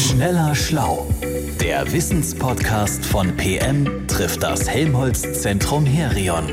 Schneller Schlau, der Wissenspodcast von PM trifft das Helmholtz-Zentrum Herion.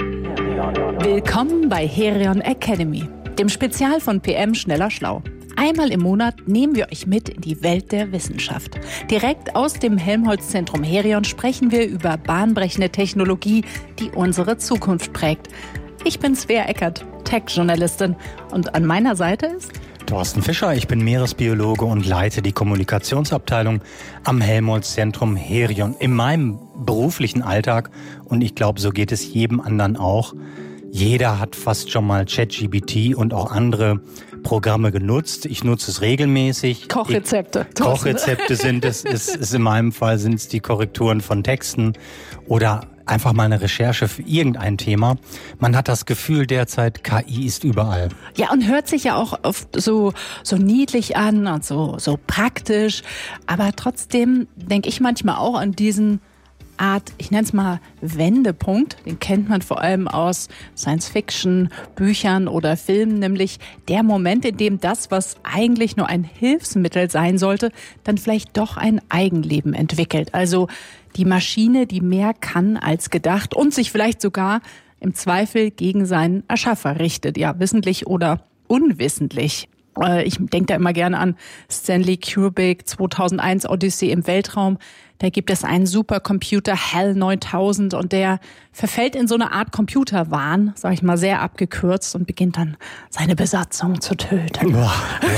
Willkommen bei Herion Academy, dem Spezial von PM Schneller Schlau. Einmal im Monat nehmen wir euch mit in die Welt der Wissenschaft. Direkt aus dem Helmholtz-Zentrum Herion sprechen wir über bahnbrechende Technologie, die unsere Zukunft prägt. Ich bin Svea Eckert, Tech-Journalistin, und an meiner Seite ist Thorsten Fischer, ich bin Meeresbiologe und leite die Kommunikationsabteilung am Helmholtz-Zentrum Herion. In meinem beruflichen Alltag, und ich glaube, so geht es jedem anderen auch, jeder hat fast schon mal ChatGPT und auch andere Programme genutzt. Ich nutze es regelmäßig. Kochrezepte. Kochrezepte sind es, ist in meinem Fall sind es die Korrekturen von Texten oder einfach mal eine Recherche für irgendein Thema. Man hat das Gefühl derzeit, KI ist überall. Ja, und hört sich ja auch oft so niedlich an und so praktisch. Aber trotzdem denke ich manchmal auch an diesen Art, ich nenne es mal Wendepunkt, den kennt man vor allem aus Science-Fiction, Büchern oder Filmen, nämlich der Moment, in dem das, was eigentlich nur ein Hilfsmittel sein sollte, dann vielleicht doch ein Eigenleben entwickelt. Also die Maschine, die mehr kann als gedacht und sich vielleicht sogar im Zweifel gegen seinen Erschaffer richtet, ja, wissentlich oder unwissentlich. Ich denke da immer gerne an Stanley Kubrick, 2001 Odyssee im Weltraum. Da gibt es einen Supercomputer, HAL 9000, und der verfällt in so eine Art Computerwahn, sag ich mal sehr abgekürzt, und beginnt dann seine Besatzung zu töten. Boah,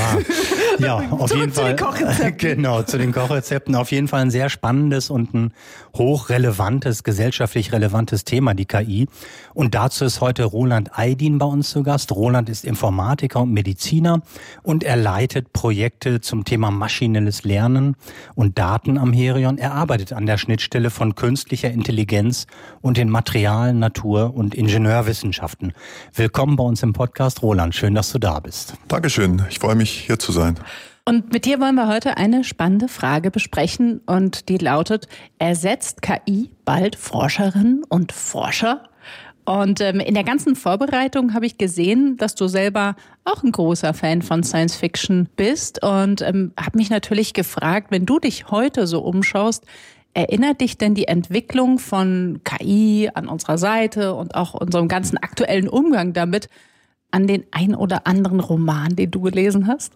ja. Ja, auf jeden Fall. Zu den Kochrezepten. Genau, zu den Kochrezepten. Auf jeden Fall ein sehr spannendes und ein hochrelevantes, gesellschaftlich relevantes Thema, die KI. Und dazu ist heute Roland Eydin bei uns zu Gast. Roland ist Informatiker und Mediziner und er leitet Projekte zum Thema maschinelles Lernen und Daten am Herion. Er arbeitet an der Schnittstelle von künstlicher Intelligenz und den Material-, Natur- und Ingenieurwissenschaften. Willkommen bei uns im Podcast, Roland. Schön, dass du da bist. Dankeschön. Ich freue mich, hier zu sein. Und mit dir wollen wir heute eine spannende Frage besprechen, und die lautet: Ersetzt KI bald Forscherinnen und Forscher? Und in der ganzen Vorbereitung habe ich gesehen, dass du selber auch ein großer Fan von Science Fiction bist, und habe mich natürlich gefragt, wenn du dich heute so umschaust, erinnert dich denn die Entwicklung von KI an unserer Seite und auch unserem ganzen aktuellen Umgang damit an den ein oder anderen Roman, den du gelesen hast?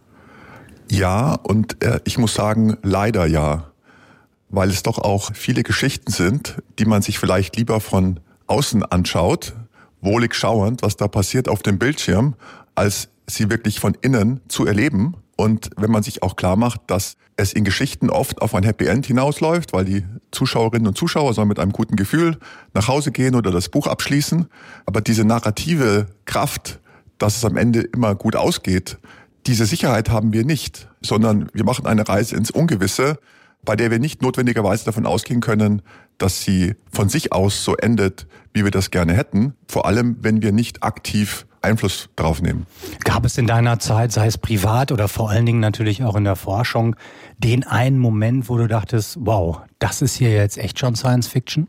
Ja, und ich muss sagen, leider ja, weil es doch auch viele Geschichten sind, die man sich vielleicht lieber von außen anschaut, wohlig schauernd, was da passiert auf dem Bildschirm, als sie wirklich von innen zu erleben. Und wenn man sich auch klar macht, dass es in Geschichten oft auf ein Happy End hinausläuft, weil die Zuschauerinnen und Zuschauer sollen mit einem guten Gefühl nach Hause gehen oder das Buch abschließen. Aber diese narrative Kraft, dass es am Ende immer gut ausgeht, diese Sicherheit haben wir nicht, sondern wir machen eine Reise ins Ungewisse, bei der wir nicht notwendigerweise davon ausgehen können, dass sie von sich aus so endet, wie wir das gerne hätten. Vor allem, wenn wir nicht aktiv Einfluss darauf nehmen. Gab es in deiner Zeit, sei es privat oder vor allen Dingen natürlich auch in der Forschung, den einen Moment, wo du dachtest, wow, das ist hier jetzt echt schon Science Fiction?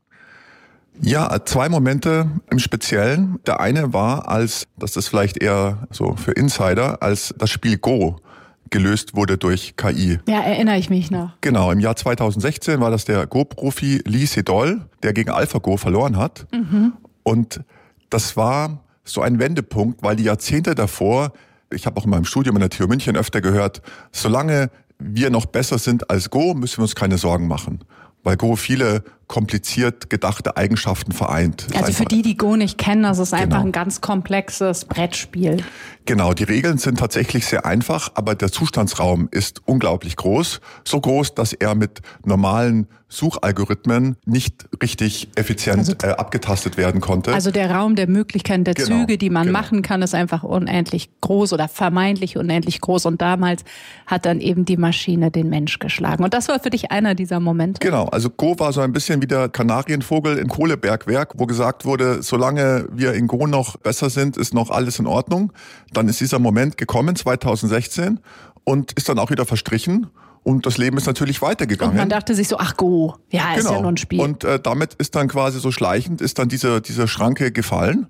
Ja, zwei Momente im Speziellen. Der eine war, das ist vielleicht eher so für Insider, als das Spiel Go gelöst wurde durch KI. Ja, erinnere ich mich noch. Genau, im Jahr 2016 war das der Go-Profi Lee Sedol, der gegen AlphaGo verloren hat. Mhm. Und das war so ein Wendepunkt, weil die Jahrzehnte davor, ich habe auch in meinem Studium in der TU München öfter gehört, solange wir noch besser sind als Go, müssen wir uns keine Sorgen machen. Weil Go viele kompliziert gedachte Eigenschaften vereint. Also für die Go nicht kennen, das ist einfach Genau. ein ganz komplexes Brettspiel. Genau, die Regeln sind tatsächlich sehr einfach, aber der Zustandsraum ist unglaublich groß. So groß, dass er mit normalen Suchalgorithmen nicht richtig effizient abgetastet werden konnte. Also der Raum der Möglichkeiten der Genau, Züge, die man genau. machen kann, ist einfach unendlich groß oder vermeintlich unendlich groß. Und damals hat dann eben die Maschine den Mensch geschlagen. Und das war für dich einer dieser Momente? Genau, also Go war so ein bisschen wie der Kanarienvogel im Kohlebergwerk, wo gesagt wurde, solange wir in Go noch besser sind, ist noch alles in Ordnung. Dann ist dieser Moment gekommen, 2016, und ist dann auch wieder verstrichen. Und das Leben ist natürlich weitergegangen. Und man dachte sich so, ach Go, ja, ist ja nur ein Spiel. Und damit ist dann quasi so schleichend, ist dann diese Schranke gefallen.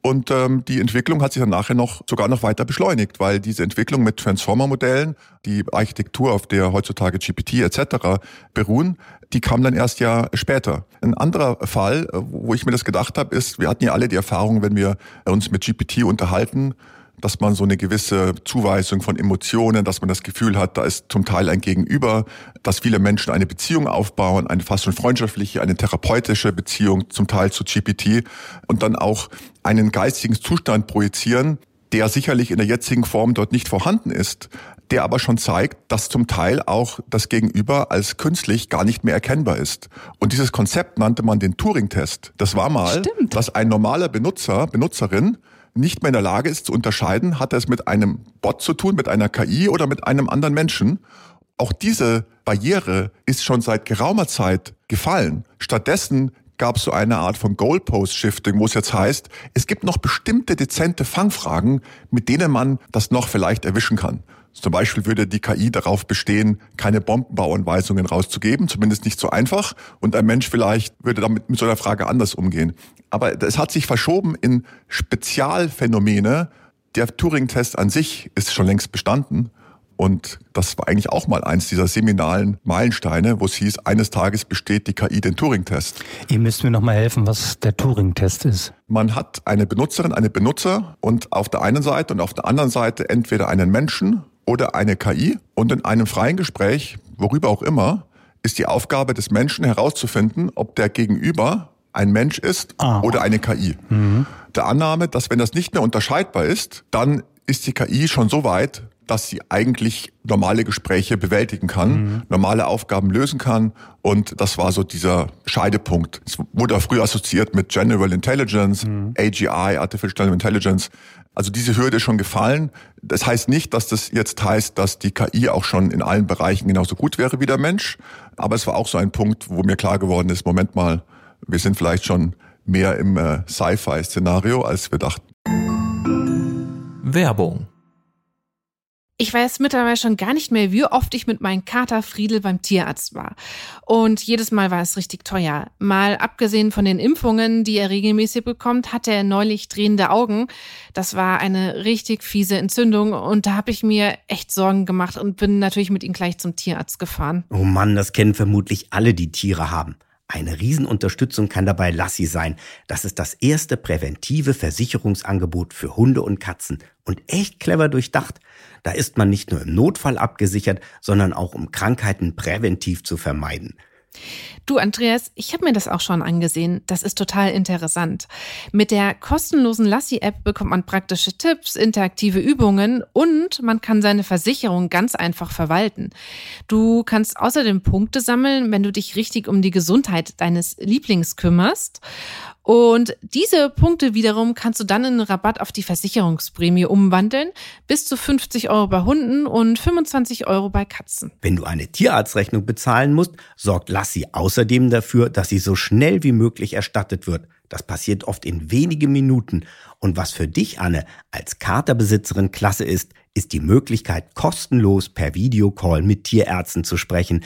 Und die Entwicklung hat sich dann nachher sogar noch weiter beschleunigt, weil diese Entwicklung mit Transformer-Modellen, die Architektur, auf der heutzutage GPT etc. beruhen, die kam dann erst Jahr später. Ein anderer Fall, wo ich mir das gedacht habe, ist, wir hatten ja alle die Erfahrung, wenn wir uns mit GPT unterhalten, dass man so eine gewisse Zuweisung von Emotionen, dass man das Gefühl hat, da ist zum Teil ein Gegenüber, dass viele Menschen eine Beziehung aufbauen, eine fast schon freundschaftliche, eine therapeutische Beziehung zum Teil zu GPT und dann auch einen geistigen Zustand projizieren, der sicherlich in der jetzigen Form dort nicht vorhanden ist, der aber schon zeigt, dass zum Teil auch das Gegenüber als künstlich gar nicht mehr erkennbar ist. Und dieses Konzept nannte man den Turing-Test. Das war mal, dass ein normaler Benutzerin nicht mehr in der Lage ist zu unterscheiden, hat er es mit einem Bot zu tun, mit einer KI oder mit einem anderen Menschen. Auch diese Barriere ist schon seit geraumer Zeit gefallen. Stattdessen gab es so eine Art von Goalpost-Shifting, wo es jetzt heißt, es gibt noch bestimmte dezente Fangfragen, mit denen man das noch vielleicht erwischen kann. Zum Beispiel würde die KI darauf bestehen, keine Bombenbauanweisungen rauszugeben, zumindest nicht so einfach. Und ein Mensch vielleicht würde damit mit so einer Frage anders umgehen. Aber es hat sich verschoben in Spezialphänomene. Der Turing-Test an sich ist schon längst bestanden. Und das war eigentlich auch mal eins dieser seminalen Meilensteine, wo es hieß, eines Tages besteht die KI den Turing-Test. Ihr müsst mir noch mal helfen, was der Turing-Test ist. Man hat eine Benutzerin, einen Benutzer und auf der einen Seite und auf der anderen Seite entweder einen Menschen oder eine KI. Und in einem freien Gespräch, worüber auch immer, ist die Aufgabe des Menschen herauszufinden, ob der Gegenüber ein Mensch ist oder eine KI. Der Annahme, dass wenn das nicht mehr unterscheidbar ist, dann ist die KI schon so weit, dass sie eigentlich normale Gespräche bewältigen kann, normale Aufgaben lösen kann. Und das war so dieser Scheidepunkt. Es wurde auch früher assoziiert mit General Intelligence, AGI, Artificial Intelligence. Also diese Hürde ist schon gefallen. Das heißt nicht, dass das jetzt heißt, dass die KI auch schon in allen Bereichen genauso gut wäre wie der Mensch. Aber es war auch so ein Punkt, wo mir klar geworden ist, Moment mal, wir sind vielleicht schon mehr im Sci-Fi-Szenario, als wir dachten. Werbung. Ich weiß mittlerweile schon gar nicht mehr, wie oft ich mit meinem Kater Friedel beim Tierarzt war. Und jedes Mal war es richtig teuer. Mal abgesehen von den Impfungen, die er regelmäßig bekommt, hatte er neulich drehende Augen. Das war eine richtig fiese Entzündung und da habe ich mir echt Sorgen gemacht und bin natürlich mit ihm gleich zum Tierarzt gefahren. Oh Mann, das kennen vermutlich alle, die Tiere haben. Eine Riesenunterstützung kann dabei Lassi sein. Das ist das erste präventive Versicherungsangebot für Hunde und Katzen. Und echt clever durchdacht. Da ist man nicht nur im Notfall abgesichert, sondern auch um Krankheiten präventiv zu vermeiden. Du Andreas, ich habe mir das auch schon angesehen. Das ist total interessant. Mit der kostenlosen Lassi-App bekommt man praktische Tipps, interaktive Übungen und man kann seine Versicherung ganz einfach verwalten. Du kannst außerdem Punkte sammeln, wenn du dich richtig um die Gesundheit deines Lieblings kümmerst. Und diese Punkte wiederum kannst du dann in einen Rabatt auf die Versicherungsprämie umwandeln. Bis zu 50 € bei Hunden und 25 € bei Katzen. Wenn du eine Tierarztrechnung bezahlen musst, sorgt Lassi außerdem dafür, dass sie so schnell wie möglich erstattet wird. Das passiert oft in wenigen Minuten. Und was für dich, Anne, als Katerbesitzerin klasse ist die Möglichkeit, kostenlos per Videocall mit Tierärzten zu sprechen.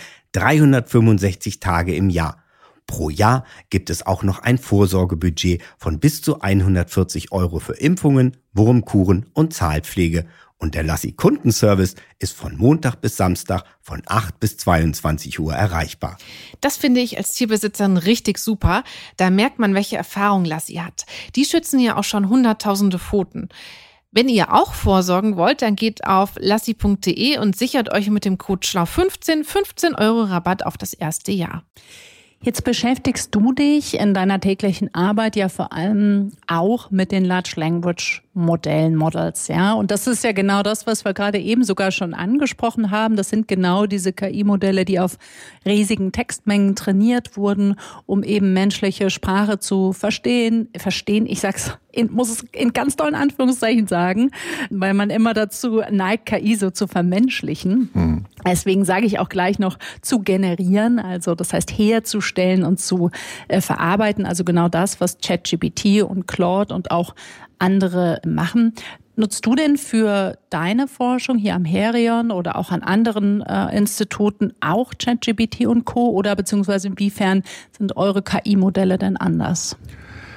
365 Tage im Jahr. Pro Jahr gibt es auch noch ein Vorsorgebudget von bis zu 140 € für Impfungen, Wurmkuren und Zahlpflege. Und der Lassi-Kundenservice ist von Montag bis Samstag von 8 bis 22 Uhr erreichbar. Das finde ich als Tierbesitzerin richtig super. Da merkt man, welche Erfahrung Lassi hat. Die schützen ja auch schon hunderttausende Pfoten. Wenn ihr auch vorsorgen wollt, dann geht auf lassi.de und sichert euch mit dem Code SCHLAU15 15 € Rabatt auf das erste Jahr. Jetzt beschäftigst du dich in deiner täglichen Arbeit ja vor allem auch mit den Large Language Models, ja. Und das ist ja genau das, was wir gerade eben sogar schon angesprochen haben. Das sind genau diese KI-Modelle, die auf riesigen Textmengen trainiert wurden, um eben menschliche Sprache zu verstehen. Ich muss es in ganz tollen Anführungszeichen sagen, weil man immer dazu neigt, KI so zu vermenschlichen. Deswegen sage ich auch gleich noch zu generieren, also das heißt herzustellen und zu verarbeiten. Also genau das, was ChatGPT und Claude und auch andere machen. Nutzt du denn für deine Forschung hier am Herion oder auch an anderen Instituten auch ChatGPT und Co. oder beziehungsweise inwiefern sind eure KI-Modelle denn anders?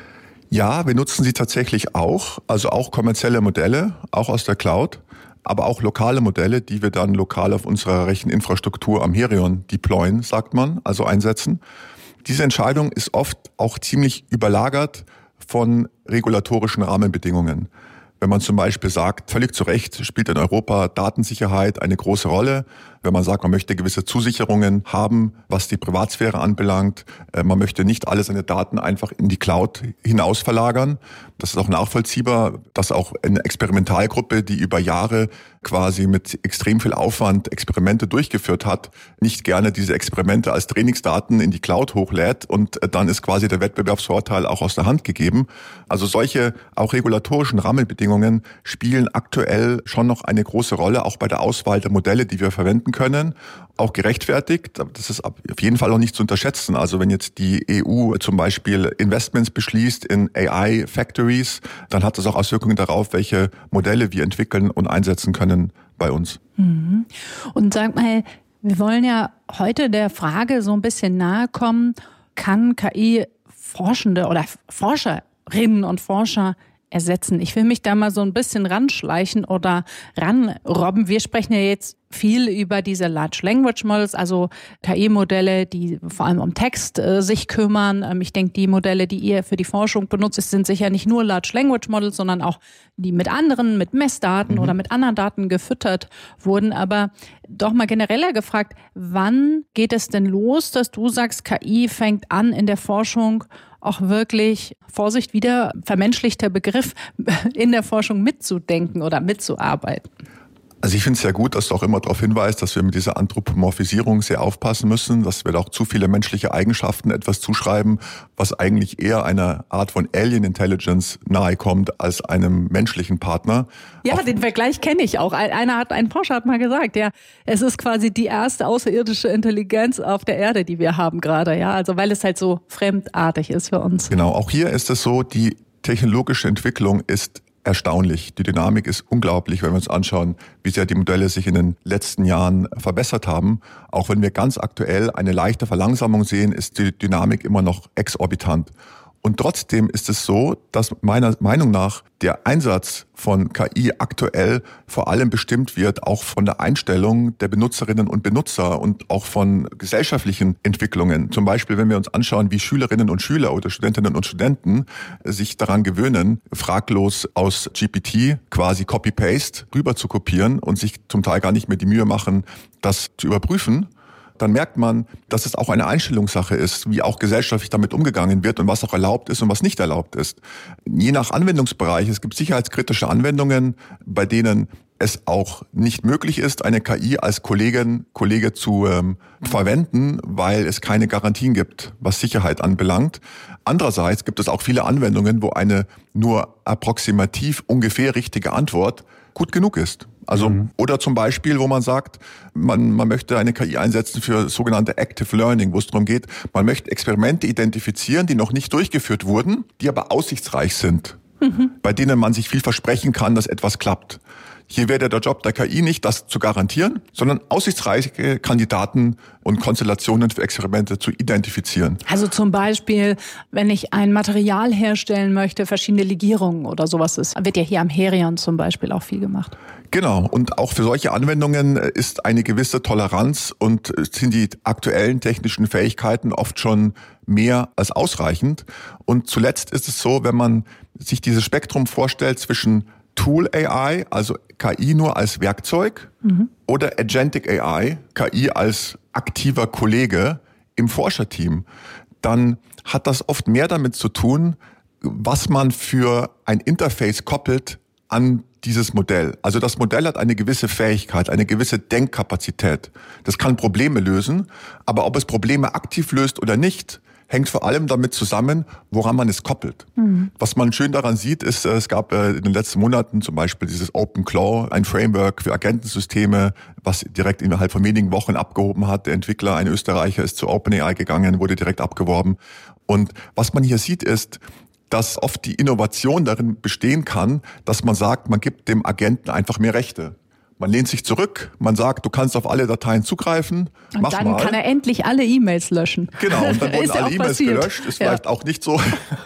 Ja, wir nutzen sie tatsächlich auch, also auch kommerzielle Modelle, auch aus der Cloud, aber auch lokale Modelle, die wir dann lokal auf unserer Recheninfrastruktur am Herion deployen, sagt man, also einsetzen. Diese Entscheidung ist oft auch ziemlich überlagert von regulatorischen Rahmenbedingungen. Wenn man zum Beispiel sagt, völlig zu Recht spielt in Europa Datensicherheit eine große Rolle. Wenn man sagt, man möchte gewisse Zusicherungen haben, was die Privatsphäre anbelangt. Man möchte nicht alle seine Daten einfach in die Cloud hinaus verlagern. Das ist auch nachvollziehbar, dass auch eine Experimentalgruppe, die über Jahre quasi mit extrem viel Aufwand Experimente durchgeführt hat, nicht gerne diese Experimente als Trainingsdaten in die Cloud hochlädt und dann ist quasi der Wettbewerbsvorteil auch aus der Hand gegeben. Also solche auch regulatorischen Rahmenbedingungen spielen aktuell schon noch eine große Rolle, auch bei der Auswahl der Modelle, die wir verwenden können, auch gerechtfertigt. Das ist auf jeden Fall auch nicht zu unterschätzen. Also wenn jetzt die EU zum Beispiel Investments beschließt in AI Factories, dann hat das auch Auswirkungen darauf, welche Modelle wir entwickeln und einsetzen können bei uns. Mhm. Und sag mal, wir wollen ja heute der Frage so ein bisschen nahe kommen, kann KI Forschende oder Forscherinnen und Forscher ersetzen? Ich will mich da mal so ein bisschen ranschleichen oder ranrobben. Wir sprechen ja jetzt viel über diese Large Language Models, also KI-Modelle, die vor allem um Text sich kümmern. Ich denke, die Modelle, die ihr für die Forschung benutzt, sind sicher nicht nur Large Language Models, sondern auch die mit Messdaten oder mit anderen Daten gefüttert wurden. Aber doch mal genereller gefragt, wann geht es denn los, dass du sagst, KI fängt an in der Forschung auch wirklich, Vorsicht, wieder vermenschlichter Begriff, in der Forschung mitzudenken oder mitzuarbeiten? Also ich finde es sehr gut, dass du auch immer darauf hinweist, dass wir mit dieser Anthropomorphisierung sehr aufpassen müssen, dass wir da auch zu viele menschliche Eigenschaften etwas zuschreiben, was eigentlich eher einer Art von Alien Intelligence nahe kommt als einem menschlichen Partner. Ja, auch den Vergleich kenne ich auch. Ein Forscher hat mal gesagt, ja, es ist quasi die erste außerirdische Intelligenz auf der Erde, die wir haben gerade, ja, also weil es halt so fremdartig ist für uns. Genau, auch hier ist es so, die technologische Entwicklung ist erstaunlich. Die Dynamik ist unglaublich, wenn wir uns anschauen, wie sehr die Modelle sich in den letzten Jahren verbessert haben. Auch wenn wir ganz aktuell eine leichte Verlangsamung sehen, ist die Dynamik immer noch exorbitant. Und trotzdem ist es so, dass meiner Meinung nach der Einsatz von KI aktuell vor allem bestimmt wird, auch von der Einstellung der Benutzerinnen und Benutzer und auch von gesellschaftlichen Entwicklungen. Zum Beispiel, wenn wir uns anschauen, wie Schülerinnen und Schüler oder Studentinnen und Studenten sich daran gewöhnen, fraglos aus GPT quasi Copy-Paste rüber zu kopieren und sich zum Teil gar nicht mehr die Mühe machen, das zu überprüfen, dann merkt man, dass es auch eine Einstellungssache ist, wie auch gesellschaftlich damit umgegangen wird und was auch erlaubt ist und was nicht erlaubt ist. Je nach Anwendungsbereich, es gibt sicherheitskritische Anwendungen, bei denen es auch nicht möglich ist, eine KI als Kollege zu verwenden, weil es keine Garantien gibt, was Sicherheit anbelangt. Andererseits gibt es auch viele Anwendungen, wo eine nur approximativ ungefähr richtige Antwort gut genug ist. Also, oder zum Beispiel, wo man sagt, man möchte eine KI einsetzen für sogenannte Active Learning, wo es darum geht, man möchte Experimente identifizieren, die noch nicht durchgeführt wurden, die aber aussichtsreich sind, bei denen man sich viel versprechen kann, dass etwas klappt. Hier wäre der Job der KI nicht, das zu garantieren, sondern aussichtsreiche Kandidaten und Konstellationen für Experimente zu identifizieren. Also zum Beispiel, wenn ich ein Material herstellen möchte, verschiedene Legierungen oder sowas ist, wird ja hier am Herion zum Beispiel auch viel gemacht. Genau, und auch für solche Anwendungen ist eine gewisse Toleranz und sind die aktuellen technischen Fähigkeiten oft schon mehr als ausreichend. Und zuletzt ist es so, wenn man sich dieses Spektrum vorstellt zwischen Tool AI, also KI nur als Werkzeug, oder Agentic AI, KI als aktiver Kollege im Forscherteam, dann hat das oft mehr damit zu tun, was man für ein Interface koppelt an dieses Modell. Also das Modell hat eine gewisse Fähigkeit, eine gewisse Denkkapazität. Das kann Probleme lösen, aber ob es Probleme aktiv löst oder nicht, hängt vor allem damit zusammen, woran man es koppelt. Was man schön daran sieht, ist, es gab in den letzten Monaten zum Beispiel dieses OpenClaw, ein Framework für Agentensysteme, was direkt innerhalb von wenigen Wochen abgehoben hat. Der Entwickler, ein Österreicher, ist zu OpenAI gegangen, wurde direkt abgeworben. Und was man hier sieht, ist, dass oft die Innovation darin bestehen kann, dass man sagt, man gibt dem Agenten einfach mehr Rechte. Man lehnt sich zurück, man sagt, du kannst auf alle Dateien zugreifen, und dann kann er endlich alle E-Mails löschen. Genau, und dann wurden alle E-Mails gelöscht. Ist vielleicht auch nicht so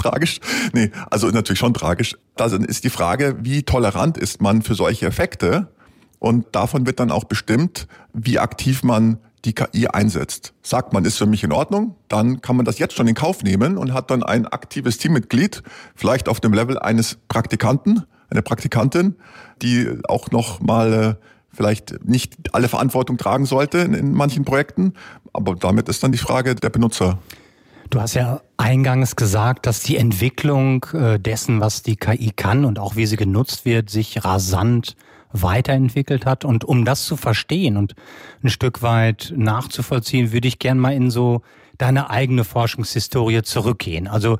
tragisch. Nee, also natürlich schon tragisch. Da ist die Frage, wie tolerant ist man für solche Effekte? Und davon wird dann auch bestimmt, wie aktiv man die KI einsetzt. Sagt man, ist für mich in Ordnung, dann kann man das jetzt schon in Kauf nehmen und hat dann ein aktives Teammitglied, vielleicht auf dem Level eines Praktikanten, eine Praktikantin, die auch noch mal vielleicht nicht alle Verantwortung tragen sollte in manchen Projekten. Aber damit ist dann die Frage der Benutzer. Du hast ja eingangs gesagt, dass die Entwicklung dessen, was die KI kann und auch wie sie genutzt wird, sich rasant weiterentwickelt hat. Und um das zu verstehen und ein Stück weit nachzuvollziehen, würde ich gern mal in so deine eigene Forschungshistorie zurückgehen. Also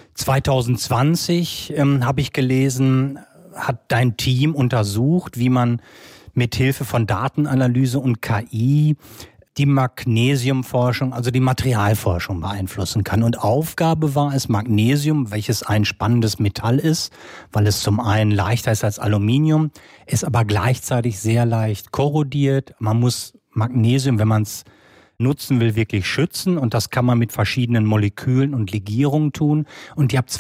2020 habe ich gelesen, hat dein Team untersucht, wie man mit Hilfe von Datenanalyse und KI die Magnesiumforschung, also die Materialforschung beeinflussen kann. Und Aufgabe war es, Magnesium, welches ein spannendes Metall ist, weil es zum einen leichter ist als Aluminium, ist aber gleichzeitig sehr leicht korrodiert. Man muss Magnesium, wenn man es nutzen will, wirklich schützen. Und das kann man mit verschiedenen Molekülen und Legierungen tun. Und ihr habt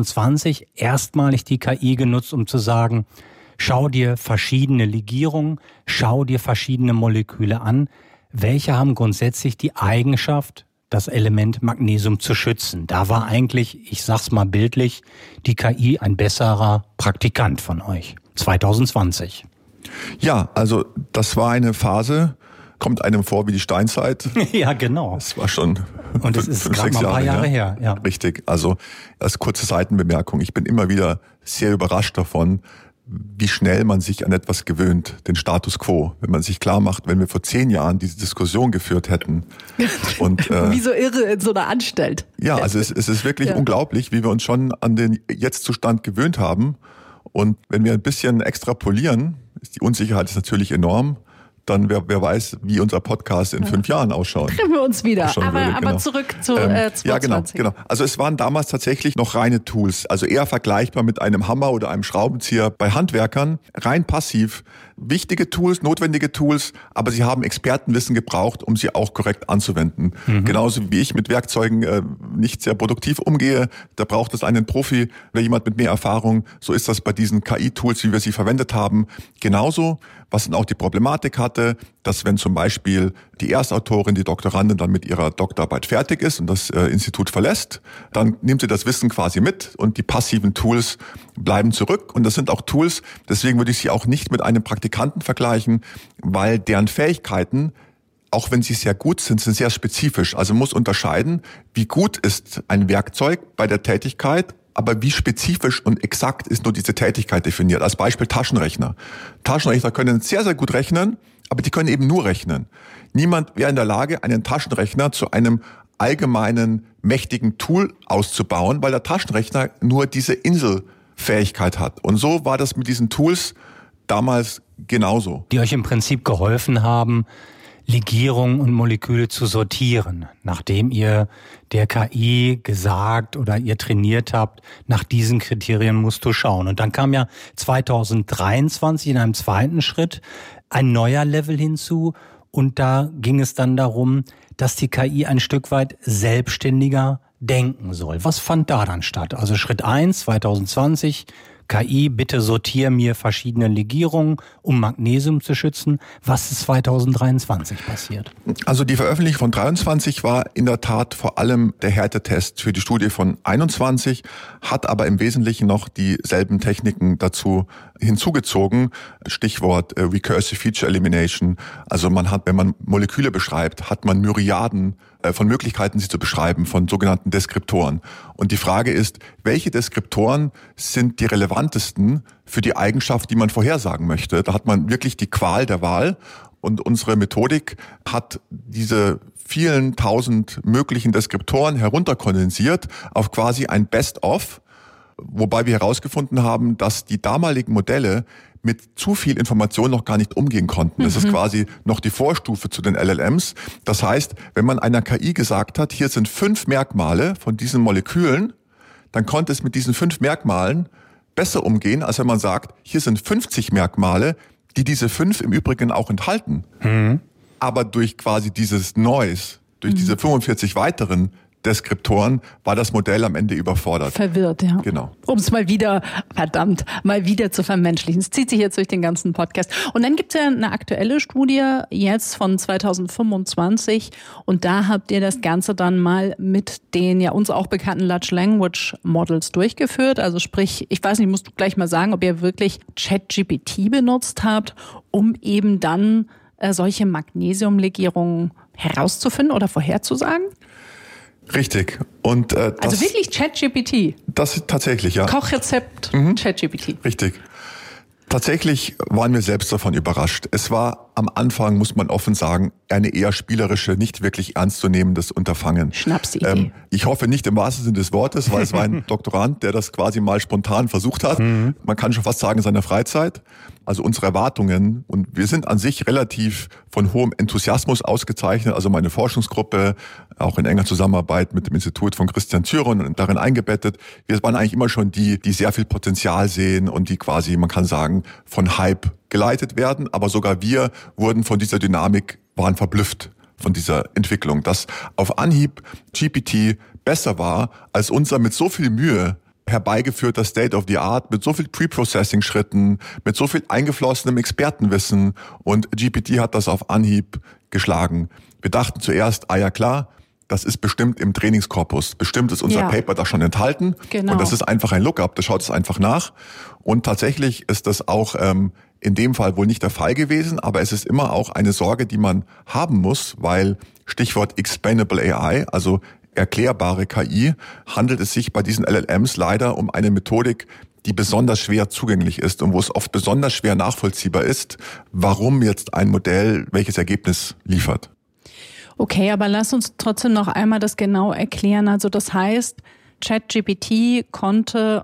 2020 erstmalig die KI genutzt, um zu sagen, schau dir verschiedene Legierungen, schau dir verschiedene Moleküle an. Welche haben grundsätzlich die Eigenschaft, das Element Magnesium zu schützen? Da war eigentlich, ich sag's mal bildlich, die KI ein besserer Praktikant von euch. 2020. Ja, also das war eine Phase, kommt einem vor wie die Steinzeit. Ja, genau. Das war schon und es ist gerade mal ein paar Jahre her. Ja. Richtig, also als kurze Seitenbemerkung, ich bin immer wieder sehr überrascht davon, wie schnell man sich an etwas gewöhnt, den Status quo. Wenn man sich klar macht, wenn wir vor 10 Jahren diese Diskussion geführt hätten. Und, wie so irre in so einer Anstalt. Ja, also es ist wirklich unglaublich, wie wir uns schon an den Jetzt-Zustand gewöhnt haben. Und wenn wir ein bisschen extrapolieren, ist die Unsicherheit ist natürlich enorm. Dann wer weiß, wie unser Podcast in 5 Jahren ausschaut. Treffen wir uns wieder. Aber genau. Zurück zu 2020. Ja, genau. Also es waren damals tatsächlich noch reine Tools. Also eher vergleichbar mit einem Hammer oder einem Schraubenzieher bei Handwerkern. Rein passiv. Wichtige Tools, notwendige Tools, aber sie haben Expertenwissen gebraucht, um sie auch korrekt anzuwenden. Genauso wie ich mit Werkzeugen nicht sehr produktiv umgehe, da braucht es einen Profi oder jemand mit mehr Erfahrung. So ist das bei diesen KI-Tools, wie wir sie verwendet haben. Genauso, was dann auch die Problematik hatte, dass wenn zum Beispiel die Erstautorin, die Doktorandin dann mit ihrer Doktorarbeit fertig ist und das Institut verlässt, dann nimmt sie das Wissen quasi mit und die passiven Tools bleiben zurück. Und das sind auch Tools, deswegen würde ich sie auch nicht mit einem Praktikanten vergleichen, weil deren Fähigkeiten, auch wenn sie sehr gut sind sehr spezifisch. Also man muss unterscheiden, wie gut ist ein Werkzeug bei der Tätigkeit, aber wie spezifisch und exakt ist nur diese Tätigkeit definiert. Als Beispiel Taschenrechner. Taschenrechner können sehr, sehr gut rechnen, aber die können eben nur rechnen. Niemand wäre in der Lage, einen Taschenrechner zu einem allgemeinen, mächtigen Tool auszubauen, weil der Taschenrechner nur diese Inselfähigkeit hat. Und so war das mit diesen Tools damals genauso. Die euch im Prinzip geholfen haben, Legierungen und Moleküle zu sortieren, nachdem ihr der KI gesagt oder ihr trainiert habt, nach diesen Kriterien musst du schauen. Und dann kam ja 2023 in einem zweiten Schritt ein neuer Level hinzu und da ging es dann darum, dass die KI ein Stück weit selbstständiger denken soll. Was fand da dann statt? Also Schritt 1, 2020, KI, bitte sortiere mir verschiedene Legierungen, um Magnesium zu schützen. Was ist 2023 passiert? Also die Veröffentlichung von 23 war in der Tat vor allem der Härtetest für die Studie von 21, hat aber im Wesentlichen noch dieselben Techniken dazu hinzugezogen. Stichwort Recursive Feature Elimination. Also man hat, wenn man Moleküle beschreibt, hat man Myriaden von Möglichkeiten, sie zu beschreiben, von sogenannten Deskriptoren. Und die Frage ist, welche Deskriptoren sind die relevantesten für die Eigenschaft, die man vorhersagen möchte? Da hat man wirklich die Qual der Wahl. Und unsere Methodik hat diese vielen tausend möglichen Deskriptoren herunterkondensiert auf quasi ein Best-of, wobei wir herausgefunden haben, dass die damaligen Modelle mit zu viel Information noch gar nicht umgehen konnten. Das ist quasi noch die Vorstufe zu den LLMs. Das heißt, wenn man einer KI gesagt hat, hier sind 5 Merkmale von diesen Molekülen, dann konnte es mit diesen 5 Merkmalen besser umgehen, als wenn man sagt, hier sind 50 Merkmale, die diese 5 im Übrigen auch enthalten. Aber durch quasi dieses Noise, durch diese 45 weiteren Textdeskriptoren war das Modell am Ende überfordert. Verwirrt, ja. Genau. Um es mal wieder zu vermenschlichen. Es zieht sich jetzt durch den ganzen Podcast. Und dann gibt es ja eine aktuelle Studie jetzt von 2025 und da habt ihr das Ganze dann mal mit den ja uns auch bekannten Large Language Models durchgeführt. Also sprich, ich weiß nicht, musst du gleich mal sagen, ob ihr wirklich ChatGPT benutzt habt, um eben dann solche Magnesiumlegierungen herauszufinden oder vorherzusagen? Richtig. Und also wirklich ChatGPT? Das tatsächlich, ja. Kochrezept ChatGPT. Richtig. Tatsächlich waren wir selbst davon überrascht. Es war am Anfang, muss man offen sagen, eine eher spielerische, nicht wirklich ernstzunehmendes Unterfangen. Schnapsidee. Ich hoffe nicht im wahrsten Sinne des Wortes, weil es war ein Doktorand, der das quasi mal spontan versucht hat. Man kann schon fast sagen, in seiner Freizeit. Also unsere Erwartungen, und wir sind an sich relativ von hohem Enthusiasmus ausgezeichnet, also meine Forschungsgruppe, auch in enger Zusammenarbeit mit dem Institut von Christian Züron und darin eingebettet. Wir waren eigentlich immer schon die sehr viel Potenzial sehen und die quasi, man kann sagen, von Hype geleitet werden. Aber sogar wir wurden von dieser Dynamik, waren verblüfft von dieser Entwicklung, dass auf Anhieb GPT besser war als unser mit so viel Mühe herbeigeführter State of the Art, mit so viel Pre-Processing-Schritten, mit so viel eingeflossenem Expertenwissen, und GPT hat das auf Anhieb geschlagen. Wir dachten zuerst, ja klar, das ist bestimmt im Trainingskorpus, bestimmt ist unser Paper da schon enthalten, genau. Und das ist einfach ein Lookup, das schaut es einfach nach, und tatsächlich ist das auch in dem Fall wohl nicht der Fall gewesen, aber es ist immer auch eine Sorge, die man haben muss, weil Stichwort Explainable AI, also erklärbare KI, handelt es sich bei diesen LLMs leider um eine Methodik, die besonders schwer zugänglich ist und wo es oft besonders schwer nachvollziehbar ist, warum jetzt ein Modell welches Ergebnis liefert. Okay, aber lass uns trotzdem noch einmal das genau erklären. Also das heißt, ChatGPT konnte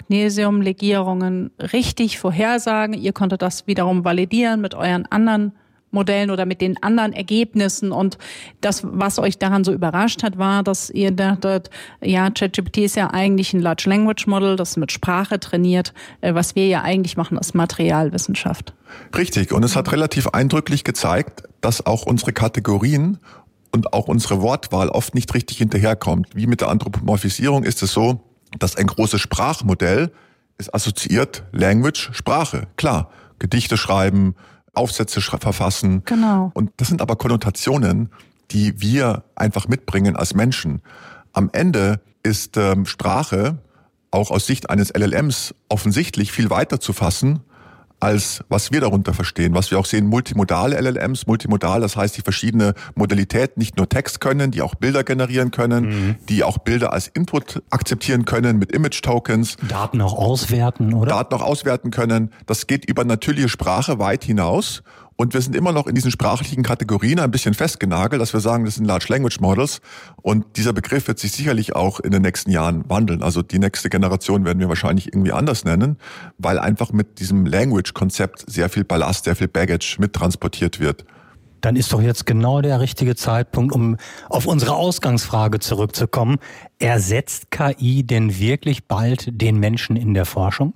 Magnesiumlegierungen richtig vorhersagen. Ihr konntet das wiederum validieren mit euren anderen Modellen oder mit den anderen Ergebnissen, und das, was euch daran so überrascht hat, war, dass ihr dachtet, ja, ChatGPT ist ja eigentlich ein Large Language Model, das mit Sprache trainiert. Was wir ja eigentlich machen, ist Materialwissenschaft. Richtig, und es hat relativ eindrücklich gezeigt, dass auch unsere Kategorien und auch unsere Wortwahl oft nicht richtig hinterherkommt. Wie mit der Anthropomorphisierung ist es so, dass ein großes Sprachmodell ist assoziiert Language, Sprache, klar, Gedichte schreiben, Aufsätze verfassen. Genau. Und das sind aber Konnotationen, die wir einfach mitbringen als Menschen. Am Ende ist Sprache auch aus Sicht eines LLMs offensichtlich viel weiter zu fassen, als was wir darunter verstehen. Was wir auch sehen, multimodale LLMs, multimodal, das heißt, die verschiedene Modalitäten nicht nur Text können, die auch Bilder generieren können, die auch Bilder als Input akzeptieren können mit Image-Tokens. Daten auch auswerten, oder? Daten auch auswerten können. Das geht über natürliche Sprache weit hinaus. Und wir sind immer noch in diesen sprachlichen Kategorien ein bisschen festgenagelt, dass wir sagen, das sind Large Language Models. Und dieser Begriff wird sich sicherlich auch in den nächsten Jahren wandeln. Also die nächste Generation werden wir wahrscheinlich irgendwie anders nennen, weil einfach mit diesem Language-Konzept sehr viel Ballast, sehr viel Baggage mittransportiert wird. Dann ist doch jetzt genau der richtige Zeitpunkt, um auf unsere Ausgangsfrage zurückzukommen. Ersetzt KI denn wirklich bald den Menschen in der Forschung?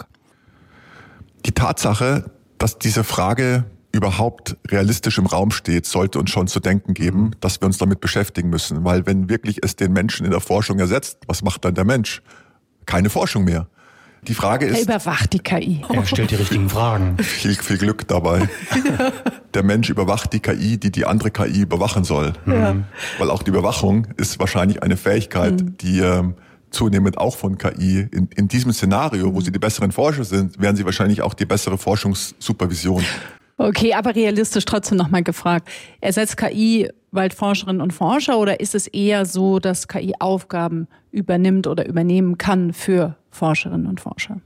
Die Tatsache, dass diese Frage überhaupt realistisch im Raum steht, sollte uns schon zu denken geben, dass wir uns damit beschäftigen müssen. Weil wenn wirklich es den Menschen in der Forschung ersetzt, was macht dann der Mensch? Keine Forschung mehr. Die Frage ist... Er überwacht die KI. Er stellt die richtigen Fragen. Viel Glück dabei. Der Mensch überwacht die KI, die andere KI überwachen soll. Ja. Weil auch die Überwachung ist wahrscheinlich eine Fähigkeit, die zunehmend auch von KI in diesem Szenario, wo sie die besseren Forscher sind, werden sie wahrscheinlich auch die bessere Forschungssupervision. Okay, aber realistisch trotzdem nochmal gefragt. Ersetzt KI bald Forscherinnen und Forscher, oder ist es eher so, dass KI Aufgaben übernimmt oder übernehmen kann für Forscherinnen und Forscher?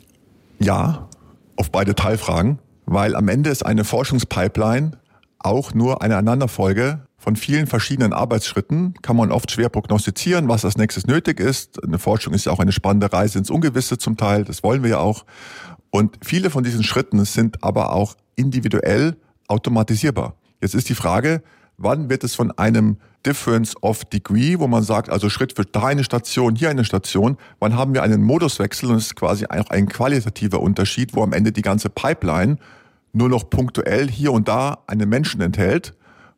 Ja, auf beide Teilfragen, weil am Ende ist eine Forschungspipeline auch nur eine Aneinanderfolge von vielen verschiedenen Arbeitsschritten. Kann man oft schwer prognostizieren, was als nächstes nötig ist. Eine Forschung ist ja auch eine spannende Reise ins Ungewisse zum Teil, das wollen wir ja auch. Und viele von diesen Schritten sind aber auch individuell automatisierbar. Jetzt ist die Frage, wann wird es von einem Difference of Degree, wo man sagt, also Schritt für da eine Station, hier eine Station, wann haben wir einen Moduswechsel, und es ist quasi auch ein qualitativer Unterschied, wo am Ende die ganze Pipeline nur noch punktuell hier und da einen Menschen enthält,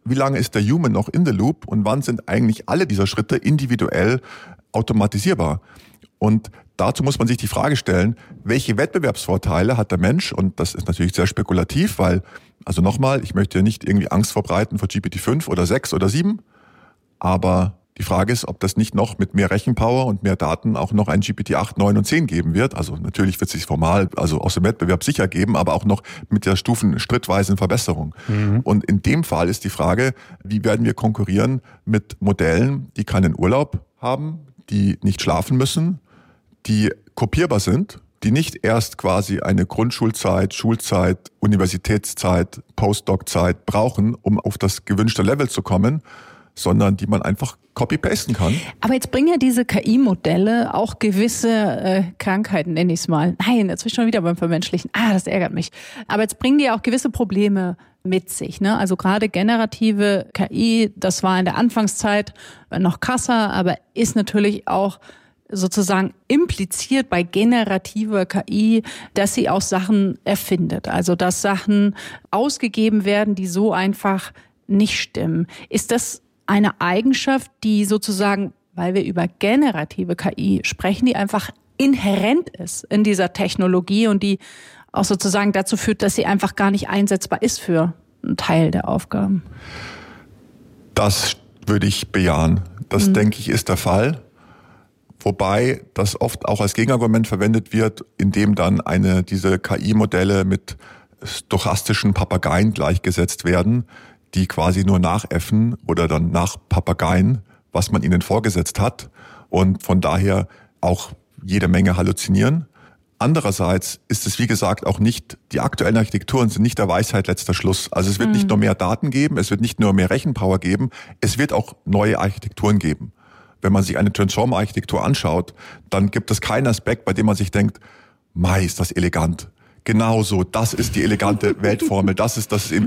wie lange ist der Human noch in the loop und wann sind eigentlich alle dieser Schritte individuell automatisierbar? Und dazu muss man sich die Frage stellen, welche Wettbewerbsvorteile hat der Mensch? Und das ist natürlich sehr spekulativ, weil, also nochmal, ich möchte nicht irgendwie Angst verbreiten vor GPT-5 oder 6 oder 7, aber die Frage ist, ob das nicht noch mit mehr Rechenpower und mehr Daten auch noch ein GPT-8, 9 und 10 geben wird. Also natürlich wird es sich formal, also aus dem Wettbewerb sicher geben, aber auch noch mit der stufenstrittweisen Verbesserung. Und in dem Fall ist die Frage, wie werden wir konkurrieren mit Modellen, die keinen Urlaub haben, die nicht schlafen müssen, die kopierbar sind, die nicht erst quasi eine Grundschulzeit, Schulzeit, Universitätszeit, Postdoc-Zeit brauchen, um auf das gewünschte Level zu kommen, sondern die man einfach copy-pasten kann. Aber jetzt bringen ja diese KI-Modelle auch gewisse Krankheiten, nenne ich es mal. Nein, jetzt bin ich schon wieder beim Vermenschlichen. Das ärgert mich. Aber jetzt bringen die ja auch gewisse Probleme mit sich, ne? Also gerade generative KI, das war in der Anfangszeit noch krasser, aber ist natürlich auch sozusagen impliziert bei generativer KI, dass sie auch Sachen erfindet. Also dass Sachen ausgegeben werden, die so einfach nicht stimmen. Ist das eine Eigenschaft, die sozusagen, weil wir über generative KI sprechen, die einfach inhärent ist in dieser Technologie und die auch sozusagen dazu führt, dass sie einfach gar nicht einsetzbar ist für einen Teil der Aufgaben? Das würde ich bejahen. Das, denke ich, ist der Fall. Wobei das oft auch als Gegenargument verwendet wird, indem dann diese KI-Modelle mit stochastischen Papageien gleichgesetzt werden, die quasi nur nachäffen oder dann nachpapageien, was man ihnen vorgesetzt hat und von daher auch jede Menge halluzinieren. Andererseits ist es, wie gesagt, auch nicht, die aktuellen Architekturen sind nicht der Weisheit letzter Schluss. Also es wird nicht nur mehr Daten geben, es wird nicht nur mehr Rechenpower geben, es wird auch neue Architekturen geben. Wenn man sich eine Transformer-Architektur anschaut, dann gibt es keinen Aspekt, bei dem man sich denkt, mei, ist das elegant. Genauso, das ist die elegante Weltformel, das ist das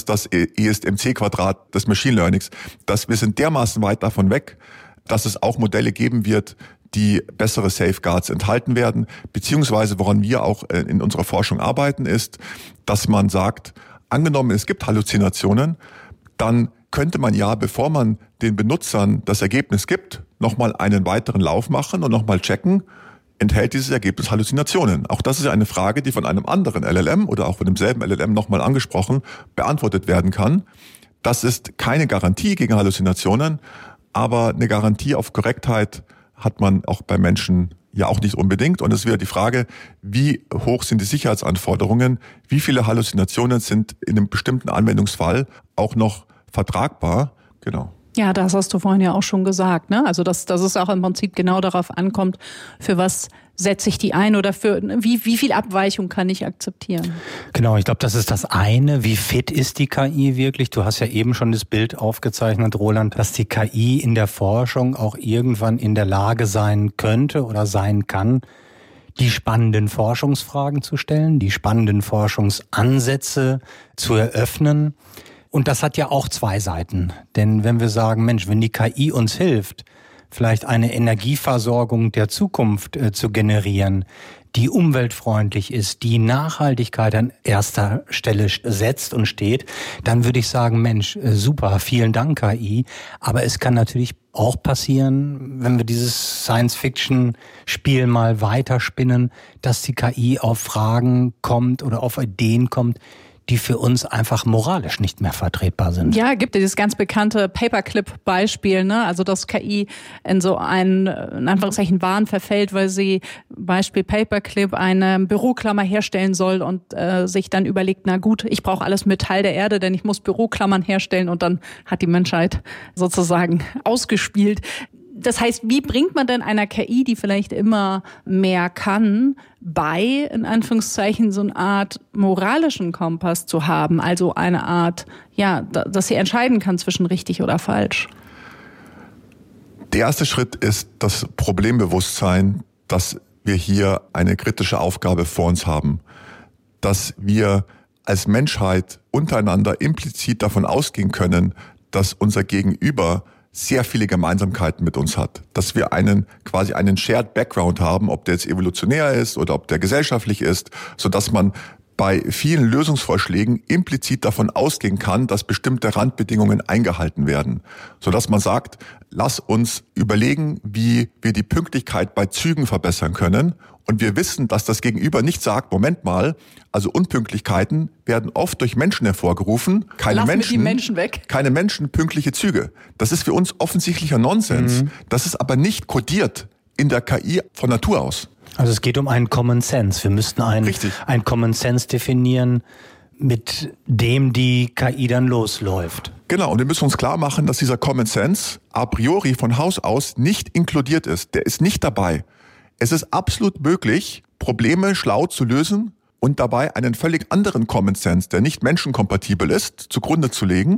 ESMC-Quadrat des Machine Learnings. Wir sind dermaßen weit davon weg, dass es auch Modelle geben wird, die bessere Safeguards enthalten werden, beziehungsweise woran wir auch in unserer Forschung arbeiten, ist, dass man sagt, angenommen es gibt Halluzinationen, dann könnte man ja, bevor man den Benutzern das Ergebnis gibt, nochmal einen weiteren Lauf machen und nochmal checken, enthält dieses Ergebnis Halluzinationen? Auch das ist ja eine Frage, die von einem anderen LLM oder auch von demselben LLM nochmal angesprochen beantwortet werden kann. Das ist keine Garantie gegen Halluzinationen, aber eine Garantie auf Korrektheit hat man auch bei Menschen ja auch nicht unbedingt. Und es ist wieder die Frage, wie hoch sind die Sicherheitsanforderungen? Wie viele Halluzinationen sind in einem bestimmten Anwendungsfall auch noch vertragbar? Genau. Ja, das hast du vorhin ja auch schon gesagt, ne? Also dass es auch im Prinzip genau darauf ankommt, für was setze ich die ein oder für wie viel Abweichung kann ich akzeptieren? Genau, ich glaube, das ist das eine. Wie fit ist die KI wirklich? Du hast ja eben schon das Bild aufgezeichnet, Roland, dass die KI in der Forschung auch irgendwann in der Lage sein könnte oder sein kann, die spannenden Forschungsfragen zu stellen, die spannenden Forschungsansätze zu eröffnen. Und das hat ja auch zwei Seiten. Denn wenn wir sagen, Mensch, wenn die KI uns hilft, vielleicht eine Energieversorgung der Zukunft zu generieren, die umweltfreundlich ist, die Nachhaltigkeit an erster Stelle setzt und steht, dann würde ich sagen, Mensch, super, vielen Dank KI. Aber es kann natürlich auch passieren, wenn wir dieses Science-Fiction-Spiel mal weiterspinnen, dass die KI auf Fragen kommt oder auf Ideen kommt, die für uns einfach moralisch nicht mehr vertretbar sind. Ja, gibt es dieses ganz bekannte Paperclip-Beispiel, ne? Also dass KI in so einen, in Anführungszeichen, Wahn verfällt, weil sie, Beispiel Paperclip, eine Büroklammer herstellen soll und sich dann überlegt, na gut, ich brauche alles Metall der Erde, denn ich muss Büroklammern herstellen, und dann hat die Menschheit sozusagen ausgespielt. Das heißt, wie bringt man denn einer KI, die vielleicht immer mehr kann, bei, in Anführungszeichen, so eine Art moralischen Kompass zu haben? Also eine Art, ja, dass sie entscheiden kann zwischen richtig oder falsch. Der erste Schritt ist das Problembewusstsein, dass wir hier eine kritische Aufgabe vor uns haben. Dass wir als Menschheit untereinander implizit davon ausgehen können, dass unser Gegenüber sehr viele Gemeinsamkeiten mit uns hat. Dass wir quasi einen Shared Background haben, ob der jetzt evolutionär ist oder ob der gesellschaftlich ist, sodass man bei vielen Lösungsvorschlägen implizit davon ausgehen kann, dass bestimmte Randbedingungen eingehalten werden. Sodass man sagt, lass uns überlegen, wie wir die Pünktlichkeit bei Zügen verbessern können. Und wir wissen, dass das Gegenüber nicht sagt, Moment mal, also Unpünktlichkeiten werden oft durch Menschen hervorgerufen. Keine Menschen weg. Keine Menschen, pünktliche Züge. Das ist für uns offensichtlicher Nonsens. Das ist aber nicht kodiert in der KI von Natur aus. Also es geht um einen Common Sense. Wir müssten einen Common Sense definieren, mit dem die KI dann losläuft. Genau, und wir müssen uns klar machen, dass dieser Common Sense a priori von Haus aus nicht inkludiert ist. Der ist nicht dabei. Es ist absolut möglich, Probleme schlau zu lösen und dabei einen völlig anderen Common Sense, der nicht menschenkompatibel ist, zugrunde zu legen,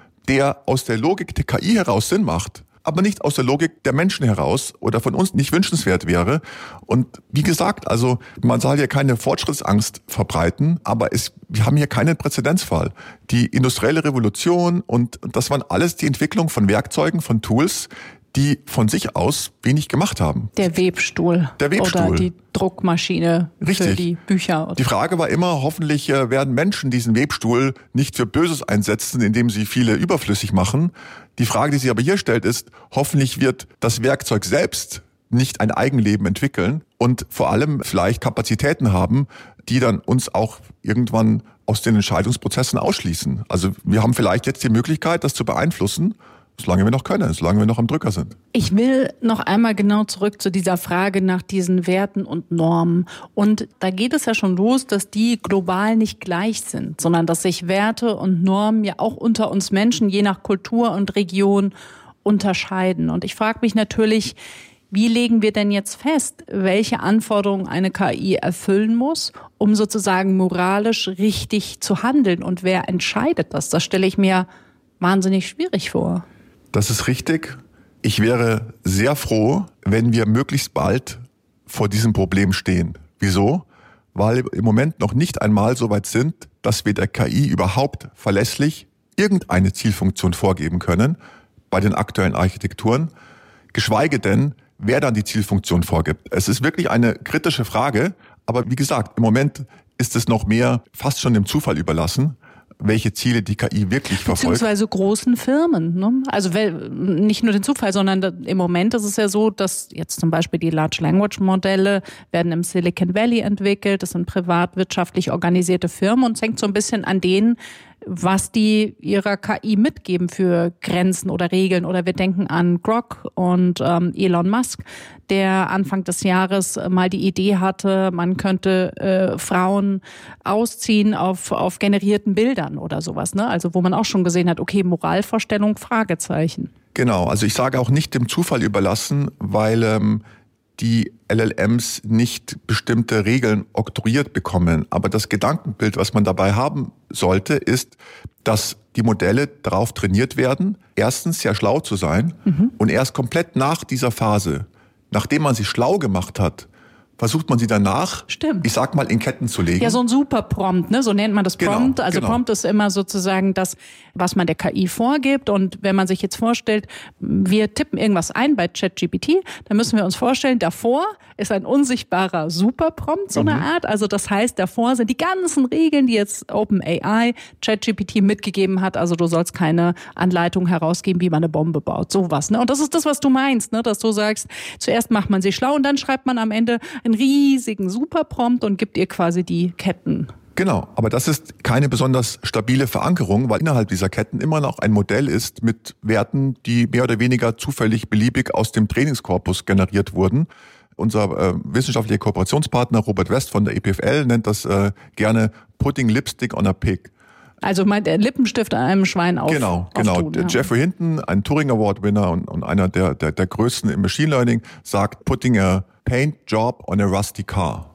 der aus der Logik der KI heraus Sinn macht, aber nicht aus der Logik der Menschen heraus oder von uns nicht wünschenswert wäre. Und wie gesagt, also man soll hier keine Fortschrittsangst verbreiten, aber wir haben hier keinen Präzedenzfall. Die industrielle Revolution und das waren alles die Entwicklung von Werkzeugen, von Tools, die von sich aus wenig gemacht haben. Der Webstuhl. Oder die Druckmaschine für die Bücher. Oder? Die Frage war immer, hoffentlich werden Menschen diesen Webstuhl nicht für Böses einsetzen, indem sie viele überflüssig machen. Die Frage, die sich aber hier stellt, ist, hoffentlich wird das Werkzeug selbst nicht ein Eigenleben entwickeln und vor allem vielleicht Kapazitäten haben, die dann uns auch irgendwann aus den Entscheidungsprozessen ausschließen. Also wir haben vielleicht jetzt die Möglichkeit, das zu beeinflussen, solange wir noch können, solange wir noch am Drücker sind. Ich will noch einmal genau zurück zu dieser Frage nach diesen Werten und Normen. Und da geht es ja schon los, dass die global nicht gleich sind, sondern dass sich Werte und Normen ja auch unter uns Menschen je nach Kultur und Region unterscheiden. Und ich frage mich natürlich, wie legen wir denn jetzt fest, welche Anforderungen eine KI erfüllen muss, um sozusagen moralisch richtig zu handeln? Und wer entscheidet das? Das stelle ich mir wahnsinnig schwierig vor. Das ist richtig. Ich wäre sehr froh, wenn wir möglichst bald vor diesem Problem stehen. Wieso? Weil wir im Moment noch nicht einmal so weit sind, dass wir der KI überhaupt verlässlich irgendeine Zielfunktion vorgeben können bei den aktuellen Architekturen, geschweige denn, wer dann die Zielfunktion vorgibt. Es ist wirklich eine kritische Frage, aber wie gesagt, im Moment ist es noch mehr fast schon dem Zufall überlassen, welche Ziele die KI wirklich verfolgt. Beziehungsweise großen Firmen. Ne? Also nicht nur den Zufall, sondern im Moment ist es ja so, dass jetzt zum Beispiel die Large Language Modelle werden im Silicon Valley entwickelt. Das sind privatwirtschaftlich organisierte Firmen und es hängt so ein bisschen an denen, was die ihrer KI mitgeben für Grenzen oder Regeln. Oder wir denken an Grok und Elon Musk, der Anfang des Jahres mal die Idee hatte, man könnte Frauen ausziehen auf generierten Bildern oder sowas. Ne? Also wo man auch schon gesehen hat, okay, Moralvorstellung, Fragezeichen. Genau, also ich sage auch nicht dem Zufall überlassen, weil die LLMs nicht bestimmte Regeln oktroyiert bekommen. Aber das Gedankenbild, was man dabei haben sollte, ist, dass die Modelle darauf trainiert werden, erstens sehr schlau zu sein und erst komplett nach dieser Phase, nachdem man sie schlau gemacht hat, versucht man sie danach, ich sag mal, in Ketten zu legen. Ja, so ein Super-Prompt, ne? So nennt man das Prompt. Genau, also Prompt ist immer sozusagen das, was man der KI vorgibt. Und wenn man sich jetzt vorstellt, wir tippen irgendwas ein bei ChatGPT, dann müssen wir uns vorstellen, davor ist ein unsichtbarer Super-Prompt, so eine Art. Also das heißt, davor sind die ganzen Regeln, die jetzt OpenAI ChatGPT mitgegeben hat. Also du sollst keine Anleitung herausgeben, wie man eine Bombe baut. Sowas, ne? Und das ist das, was du meinst, ne? Dass du sagst, zuerst macht man sie schlau und dann schreibt man am Ende einen riesigen Superprompt und gibt ihr quasi die Ketten. Genau, aber das ist keine besonders stabile Verankerung, weil innerhalb dieser Ketten immer noch ein Modell ist mit Werten, die mehr oder weniger zufällig beliebig aus dem Trainingskorpus generiert wurden. Unser wissenschaftlicher Kooperationspartner Robert West von der EPFL nennt das gerne Putting Lipstick on a Pig. Also meint der Lippenstift an einem Schwein auf. Genau. Auftun, ja. Jeffrey Hinton, ein Turing Award Winner und einer der größten im Machine Learning, sagt Putting a Paint Job on a rusty car.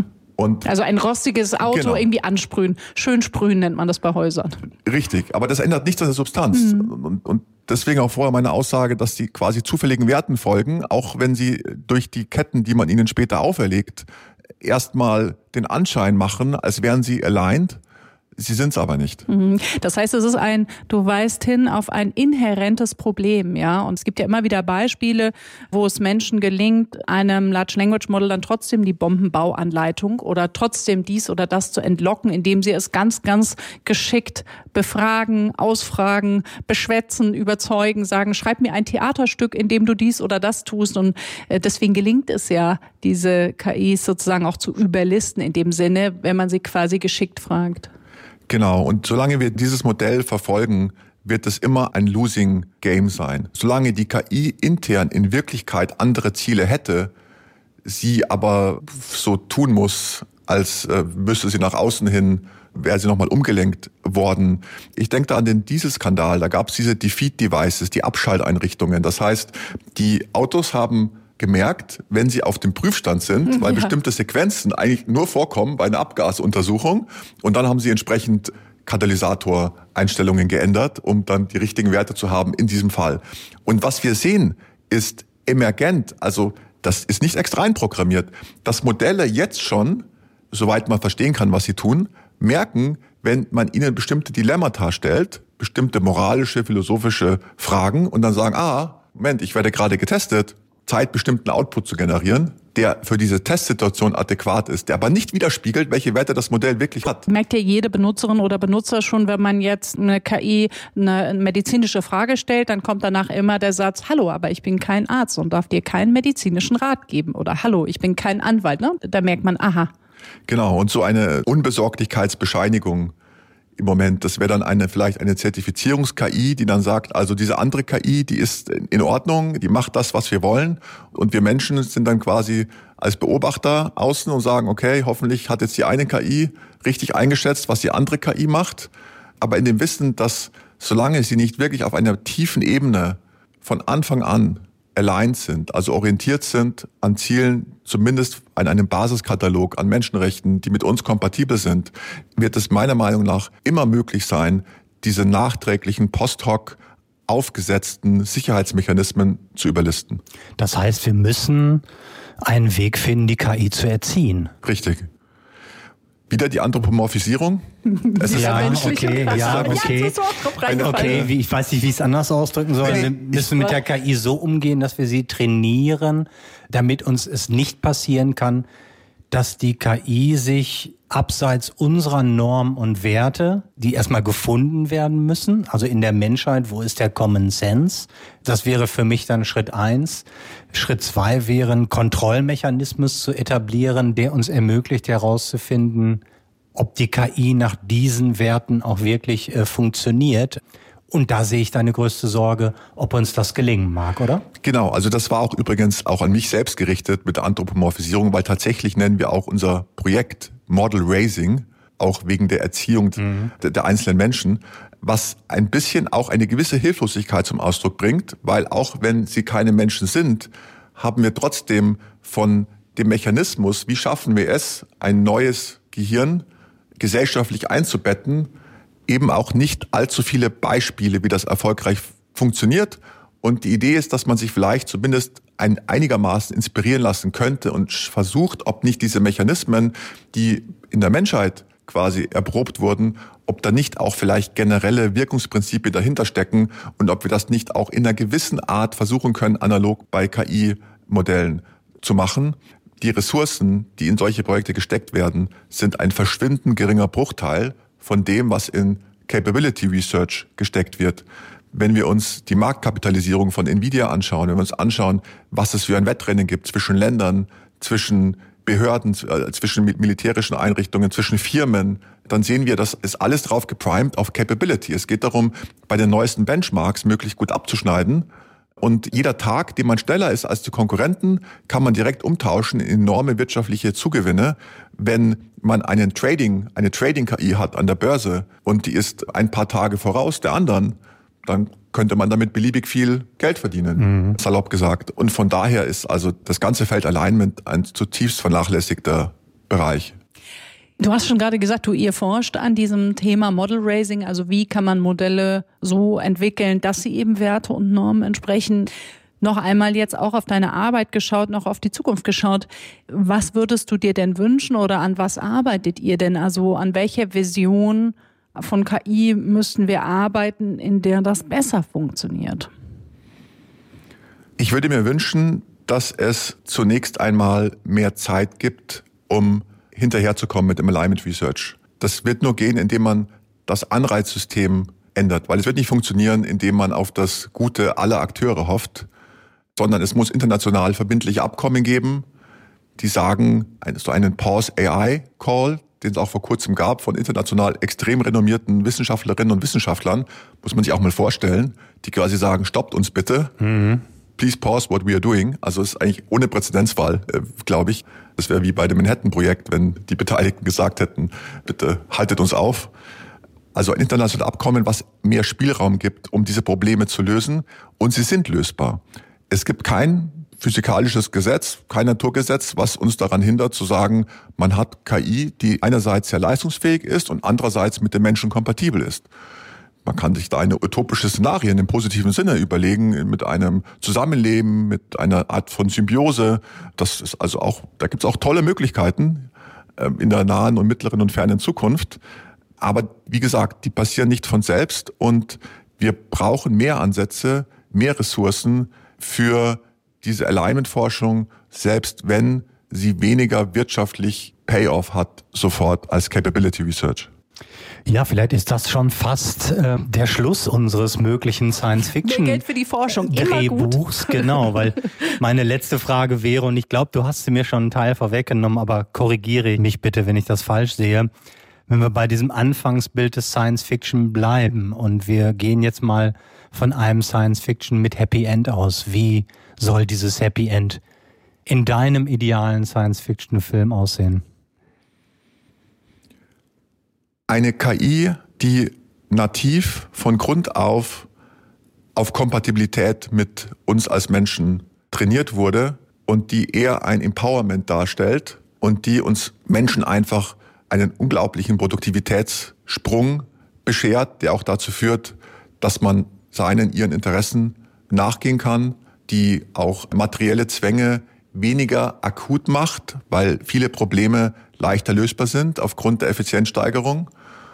Und also ein rostiges Auto irgendwie ansprühen. Schön sprühen nennt man das bei Häusern. Richtig, aber das ändert nichts an der Substanz. Und deswegen auch vorher meine Aussage, dass die quasi zufälligen Werten folgen, auch wenn sie durch die Ketten, die man ihnen später auferlegt, erstmal den Anschein machen, als wären sie aligned, Sie sind es aber nicht. Das heißt, es ist du weist hin auf ein inhärentes Problem, ja. Und es gibt ja immer wieder Beispiele, wo es Menschen gelingt, einem Large Language Model dann trotzdem die Bombenbauanleitung oder trotzdem dies oder das zu entlocken, indem sie es ganz, ganz geschickt befragen, ausfragen, beschwätzen, überzeugen, sagen, schreib mir ein Theaterstück, in dem du dies oder das tust. Und deswegen gelingt es ja, diese KIs sozusagen auch zu überlisten in dem Sinne, wenn man sie quasi geschickt fragt. Genau, und solange wir dieses Modell verfolgen, wird es immer ein Losing Game sein. Solange die KI intern in Wirklichkeit andere Ziele hätte, sie aber so tun muss, als müsste sie nach außen hin, wäre sie nochmal umgelenkt worden. Ich denke da an den Dieselskandal, da gab es diese Defeat-Devices, die Abschalteinrichtungen. Das heißt, die Autos haben gemerkt, wenn sie auf dem Prüfstand sind, weil bestimmte Sequenzen eigentlich nur vorkommen bei einer Abgasuntersuchung, und dann haben sie entsprechend Katalysatoreinstellungen geändert, um dann die richtigen Werte zu haben in diesem Fall. Und was wir sehen, ist emergent, also das ist nicht extra einprogrammiert, dass Modelle jetzt schon, soweit man verstehen kann, was sie tun, merken, wenn man ihnen bestimmte Dilemmata stellt, bestimmte moralische, philosophische Fragen, und dann sagen, Moment, ich werde gerade getestet, Zeit, bestimmten Output zu generieren, der für diese Testsituation adäquat ist, der aber nicht widerspiegelt, welche Werte das Modell wirklich hat. Merkt ja jede Benutzerin oder Benutzer schon, wenn man jetzt eine KI eine medizinische Frage stellt, dann kommt danach immer der Satz, hallo, aber ich bin kein Arzt und darf dir keinen medizinischen Rat geben. Oder hallo, ich bin kein Anwalt. Ne? Da merkt man, aha. Genau, und so eine Unbesorglichkeitsbescheinigung im Moment, das wäre dann vielleicht eine Zertifizierungs-KI, die dann sagt, also diese andere KI, die ist in Ordnung, die macht das, was wir wollen, und wir Menschen sind dann quasi als Beobachter außen und sagen, okay, hoffentlich hat jetzt die eine KI richtig eingeschätzt, was die andere KI macht, aber in dem Wissen, dass solange sie nicht wirklich auf einer tiefen Ebene von Anfang an aligned sind, also orientiert sind an Zielen, zumindest an einem Basiskatalog an Menschenrechten, die mit uns kompatibel sind, wird es meiner Meinung nach immer möglich sein, diese nachträglichen post-hoc aufgesetzten Sicherheitsmechanismen zu überlisten. Das heißt, wir müssen einen Weg finden, die KI zu erziehen. Richtig. Wieder die Anthropomorphisierung. Okay. Ich weiß nicht, wie ich es anders ausdrücken soll. Wir müssen mit der KI so umgehen, dass wir sie trainieren, damit uns es nicht passieren kann, dass die KI sich abseits unserer Normen und Werte, die erstmal gefunden werden müssen, also in der Menschheit, wo ist der Common Sense? Das wäre für mich dann Schritt 1. Schritt 2 wäre, einen Kontrollmechanismus zu etablieren, der uns ermöglicht herauszufinden, ob die KI nach diesen Werten auch wirklich funktioniert. Und da sehe ich deine größte Sorge, ob uns das gelingen mag, oder? Genau, also das war auch übrigens auch an mich selbst gerichtet mit der Anthropomorphisierung, weil tatsächlich nennen wir auch unser Projekt Model Raising, auch wegen der Erziehung der einzelnen Menschen, was ein bisschen auch eine gewisse Hilflosigkeit zum Ausdruck bringt, weil auch wenn sie keine Menschen sind, haben wir trotzdem von dem Mechanismus, wie schaffen wir es, ein neues Gehirn gesellschaftlich einzubetten, eben auch nicht allzu viele Beispiele, wie das erfolgreich funktioniert. Und die Idee ist, dass man sich vielleicht zumindest einigermaßen inspirieren lassen könnte und versucht, ob nicht diese Mechanismen, die in der Menschheit quasi erprobt wurden, ob da nicht auch vielleicht generelle Wirkungsprinzipien dahinter stecken und ob wir das nicht auch in einer gewissen Art versuchen können, analog bei KI-Modellen zu machen. Die Ressourcen, die in solche Projekte gesteckt werden, sind ein verschwindend geringer Bruchteil von dem, was in Capability Research gesteckt wird. Wenn wir uns die Marktkapitalisierung von Nvidia anschauen, wenn wir uns anschauen, was es für ein Wettrennen gibt zwischen Ländern, zwischen Behörden, zwischen militärischen Einrichtungen, zwischen Firmen, dann sehen wir, das ist alles drauf geprimed auf Capability. Es geht darum, bei den neuesten Benchmarks möglichst gut abzuschneiden. Und jeder Tag, den man schneller ist als die Konkurrenten, kann man direkt umtauschen in enorme wirtschaftliche Zugewinne. Wenn man eine Trading-KI hat an der Börse und die ist ein paar Tage voraus der anderen, dann könnte man damit beliebig viel Geld verdienen, salopp gesagt. Und von daher ist also das ganze Feld Alignment ein zutiefst vernachlässigter Bereich. Du hast schon gerade gesagt, ihr forscht an diesem Thema Model Raising, also wie kann man Modelle so entwickeln, dass sie eben Werte und Normen entsprechen. Noch einmal jetzt auch auf deine Arbeit geschaut, noch auf die Zukunft geschaut. Was würdest du dir denn wünschen oder an was arbeitet ihr denn? Also an welcher Vision von KI müssten wir arbeiten, in der das besser funktioniert? Ich würde mir wünschen, dass es zunächst einmal mehr Zeit gibt, um hinterherzukommen mit dem Alignment Research. Das wird nur gehen, indem man das Anreizsystem ändert, weil es wird nicht funktionieren, indem man auf das Gute aller Akteure hofft, sondern es muss international verbindliche Abkommen geben, die sagen, so einen Pause AI Call, den es auch vor kurzem gab, von international extrem renommierten Wissenschaftlerinnen und Wissenschaftlern, muss man sich auch mal vorstellen, die quasi sagen, stoppt uns bitte, please pause what we are doing. Also es ist eigentlich ohne Präzedenzfall, glaube ich. Das wäre wie bei dem Manhattan-Projekt, wenn die Beteiligten gesagt hätten, bitte haltet uns auf. Also ein internationales Abkommen, was mehr Spielraum gibt, um diese Probleme zu lösen. Und sie sind lösbar. Es gibt kein physikalisches Gesetz, kein Naturgesetz, was uns daran hindert zu sagen, man hat KI, die einerseits sehr leistungsfähig ist und andererseits mit dem Menschen kompatibel ist. Man kann sich da eine utopische Szenarien im positiven Sinne überlegen, mit einem Zusammenleben, mit einer Art von Symbiose. Das ist also auch, da gibt es auch tolle Möglichkeiten in der nahen und mittleren und fernen Zukunft. Aber wie gesagt, die passieren nicht von selbst und wir brauchen mehr Ansätze, mehr Ressourcen für diese Alignment-Forschung, selbst wenn sie weniger wirtschaftlich Payoff hat, sofort als Capability Research. Ja, vielleicht ist das schon fast der Schluss unseres möglichen Science-Fiction Mehr Geld für die Forschung, immer gut. Drehbuchs, genau, weil meine letzte Frage wäre, und ich glaube, du hast sie mir schon einen Teil vorweggenommen, aber korrigiere mich bitte, wenn ich das falsch sehe. Wenn wir bei diesem Anfangsbild des Science-Fiction bleiben und wir gehen jetzt mal von einem Science-Fiction mit Happy End aus, wie soll dieses Happy End in deinem idealen Science-Fiction-Film aussehen? Eine KI, die nativ von Grund auf Kompatibilität mit uns als Menschen trainiert wurde und die eher ein Empowerment darstellt und die uns Menschen einfach einen unglaublichen Produktivitätssprung beschert, der auch dazu führt, dass man ihren Interessen nachgehen kann, die auch materielle Zwänge weniger akut macht, weil viele Probleme leichter lösbar sind aufgrund der Effizienzsteigerung.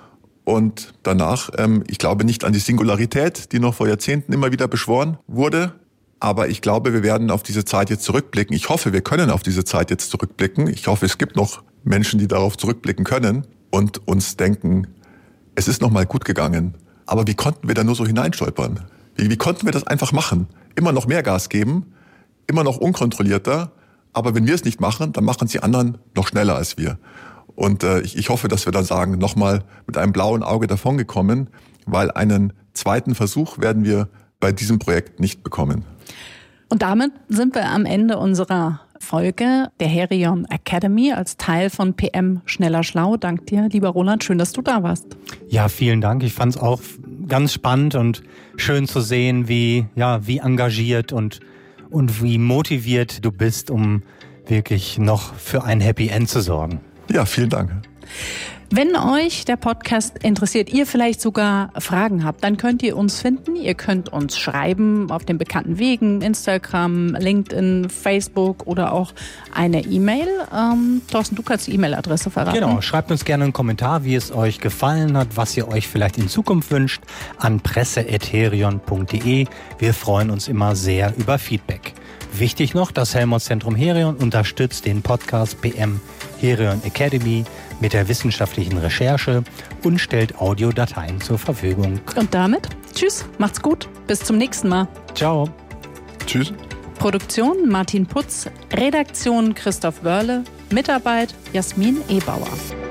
Und danach, ich glaube nicht an die Singularität, die noch vor Jahrzehnten immer wieder beschworen wurde. Aber ich glaube, wir werden auf diese Zeit jetzt zurückblicken. Ich hoffe, wir können auf diese Zeit jetzt zurückblicken. Ich hoffe, es gibt noch Menschen, die darauf zurückblicken können und uns denken, es ist noch mal gut gegangen. Aber wie konnten wir da nur so hineinstolpern? Wie konnten wir das einfach machen? Immer noch mehr Gas geben, immer noch unkontrollierter. Aber wenn wir es nicht machen, dann machen es die anderen noch schneller als wir. Und ich hoffe, dass wir dann sagen, nochmal mit einem blauen Auge davongekommen, weil einen zweiten Versuch werden wir bei diesem Projekt nicht bekommen. Und damit sind wir am Ende unserer Folge der Herion Academy als Teil von PM Schneller Schlau. Dank dir, lieber Roland, schön, dass du da warst. Ja, vielen Dank. Ich fand es auch ganz spannend und schön zu sehen, wie engagiert und wie motiviert du bist, um wirklich noch für ein Happy End zu sorgen. Ja, vielen Dank. Wenn euch der Podcast interessiert, ihr vielleicht sogar Fragen habt, dann könnt ihr uns finden. Ihr könnt uns schreiben auf den bekannten Wegen, Instagram, LinkedIn, Facebook oder auch eine E-Mail. Thorsten, du kannst die E-Mail-Adresse verraten. Genau, schreibt uns gerne einen Kommentar, wie es euch gefallen hat, was ihr euch vielleicht in Zukunft wünscht, an presse@herion.de. Wir freuen uns immer sehr über Feedback. Wichtig noch, das Helmholtz-Zentrum Herion unterstützt den Podcast PM Herion Academy mit der wissenschaftlichen Recherche und stellt Audiodateien zur Verfügung. Und damit, tschüss, macht's gut, bis zum nächsten Mal. Ciao. Tschüss. Produktion Martin Putz, Redaktion Christoph Wörle, Mitarbeit Jasmin Ebauer.